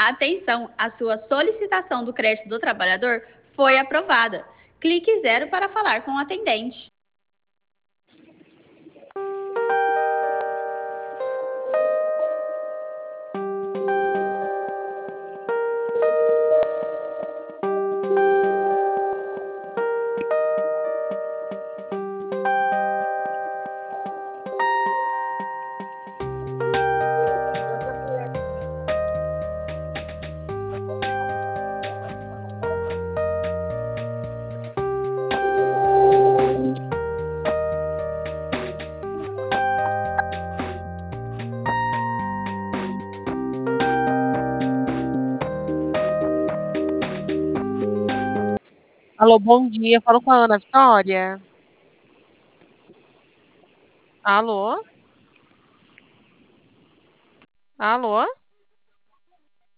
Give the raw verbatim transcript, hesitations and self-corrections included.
Atenção, a sua solicitação do crédito do trabalhador foi aprovada. Clique zero para falar com o atendente. Alô, bom dia. Falo com a Ana Vitória. Alô? Alô?